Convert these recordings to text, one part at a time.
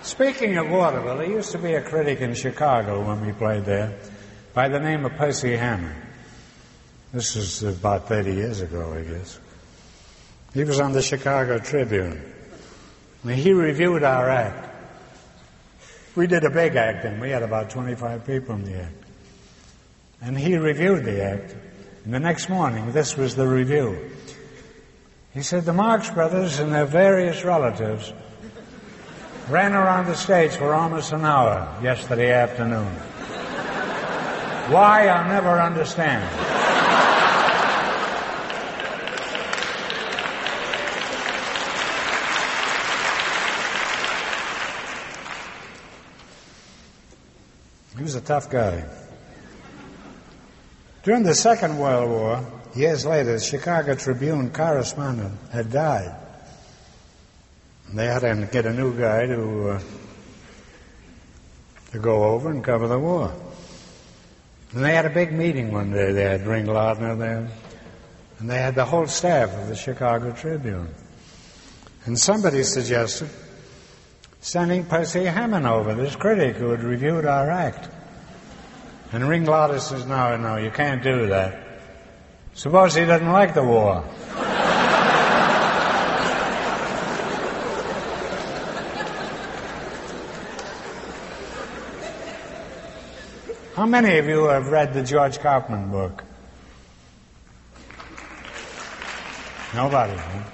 Speaking of vaudeville, there used to be a critic in Chicago when we played there by the name of Percy Hammond. This was about 30 years ago, I guess. He was on the Chicago Tribune. And he reviewed our act. We did a big act, and we had about 25 people in the act. And he reviewed the act. And the next morning, this was the review. He said, the Marx Brothers and their various relatives ran around the stage for almost an hour yesterday afternoon. Why, I'll never understand. He was a tough guy. During the Second World War, years later, the Chicago Tribune correspondent had died. They had to get a new guy to go over and cover the war. And they had a big meeting one day. They had Ring Lardner there, and they had the whole staff of the Chicago Tribune. And somebody suggested sending Percy Hammond over, this critic who had reviewed our act. And Ring Lardner says, no, you can't do that. Suppose he doesn't like the war. How many of you have read the George Kaufman book? Nobody, huh?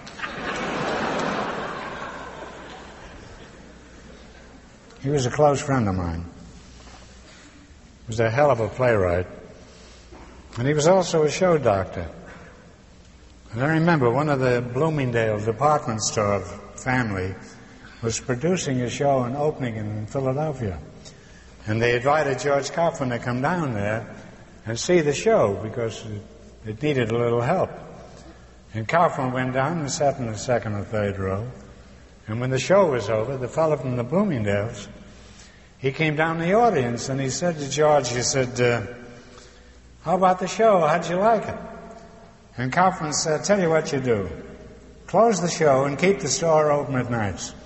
He was a close friend of mine. He was a hell of a playwright. And he was also a show doctor. And I remember one of the Bloomingdale department store family was producing a show and opening in Philadelphia. And they invited George Kaufman to come down there and see the show because it needed a little help. And Kaufman went down and sat in the second or third row. And when the show was over, the fellow from the Bloomingdales, he came down the audience and he said to George, he said, how about the show? How'd you like it? And Kaufman said, tell you what you do. Close the show and keep the store open at nights.